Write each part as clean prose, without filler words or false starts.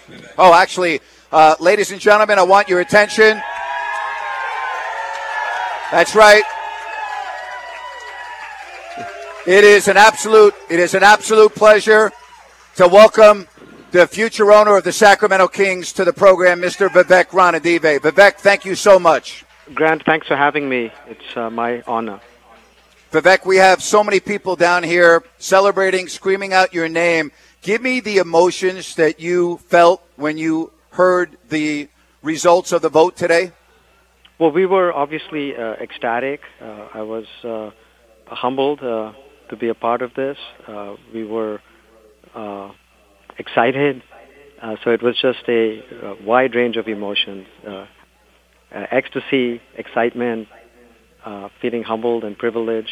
Oh, actually, ladies and gentlemen, I want your attention. That's right. It is an absolute pleasure to welcome the future owner of the Sacramento Kings to the program, Mr. Vivek Ranadive. Vivek, thank you so much. Grant, thanks for having me. It's my honor. Vivek, we have so many people down here celebrating, screaming out your name. Give me the emotions that you felt when you heard the results of the vote today. Well, we were obviously ecstatic. I was humbled to be a part of this. We were excited. So it was just a wide range of emotions. Ecstasy, excitement, feeling humbled and privileged.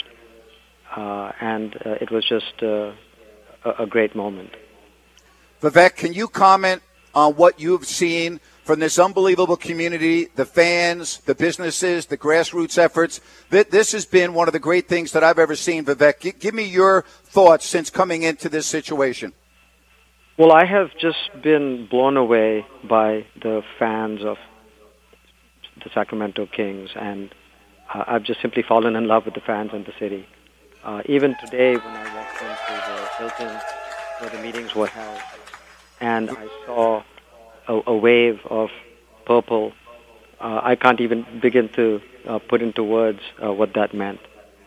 And it was just a great moment. Vivek, can you comment on what you've seen from this unbelievable community, the fans, the businesses, the grassroots efforts? This has been one of the great things that I've ever seen, Vivek. Give me your thoughts since coming into this situation. Well, I have just been blown away by the fans of the Sacramento Kings, and I've just simply fallen in love with the fans and the city. Even today, when I walked into the Hilton where the meetings were held, and I saw a wave of purple, I can't even begin to put into words what that meant.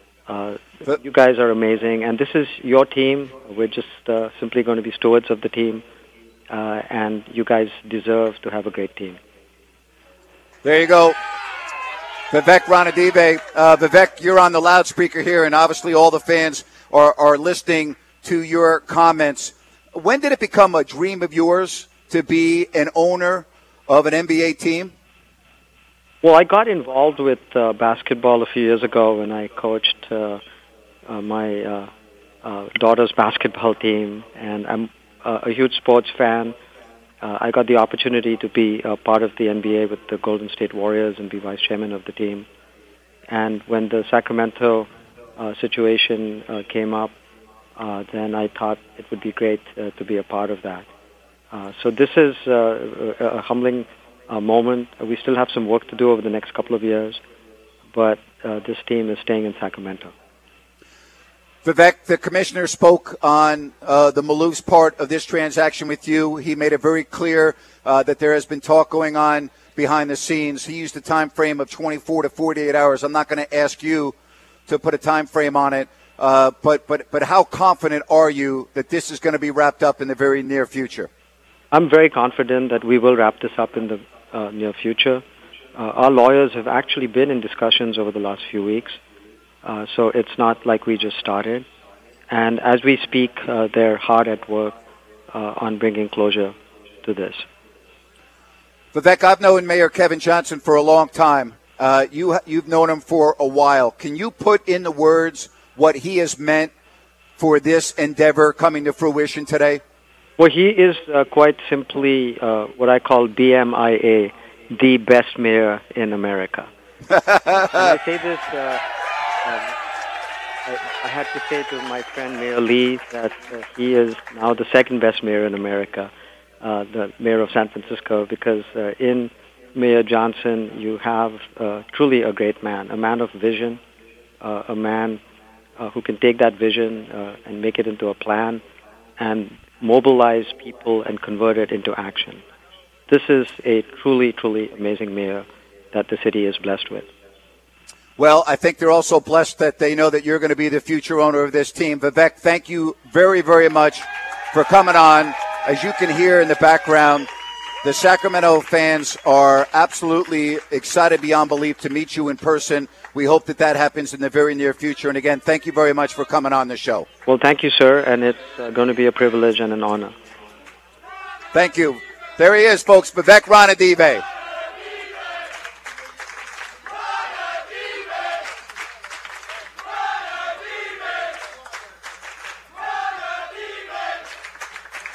You guys are amazing, and this is your team. We're just simply going to be stewards of the team, and you guys deserve to have a great team. There you go. Vivek Ranadive. Vivek, you're on the loudspeaker here, and obviously all the fans are listening to your comments. When did it become a dream of yours to be an owner of an NBA team? Well, I got involved with basketball a few years ago when I coached my daughter's basketball team, and I'm a huge sports fan. I got the opportunity to be a part of the NBA with the Golden State Warriors and be vice chairman of the team. And when the Sacramento situation came up, then I thought it would be great to be a part of that. So this is a humbling moment. We still have some work to do over the next couple of years, but this team is staying in Sacramento. Vivek, the commissioner spoke on the Maloof's part of this transaction with you. He made it very clear that there has been talk going on behind the scenes. He used a time frame of 24 to 48 hours. I'm not going to ask you to put a time frame on it, but how confident are you that this is going to be wrapped up in the very near future? I'm very confident that we will wrap this up in the near future. Our lawyers have actually been in discussions over the last few weeks. So it's not like we just started. And as we speak, they're hard at work on bringing closure to this. Vivek, I've known Mayor Kevin Johnson for a long time. You've known him for a while. Can you put in the words what he has meant for this endeavor coming to fruition today? Well, he is quite simply what I call BMIA, the best mayor in America. And I say this... I had to say to my friend Mayor Lee that he is now the second best mayor in America, the mayor of San Francisco, because in Mayor Johnson you have truly a great man, a man of vision, a man who can take that vision and make it into a plan and mobilize people and convert it into action. This is a truly, truly amazing mayor that the city is blessed with. Well, I think they're also blessed that they know that you're going to be the future owner of this team. Vivek, thank you very, very much for coming on. As you can hear in the background, the Sacramento fans are absolutely excited beyond belief to meet you in person. We hope that that happens in the very near future. And again, thank you very much for coming on the show. Well, thank you, sir, and it's going to be a privilege and an honor. Thank you. There he is, folks, Vivek Ranadive.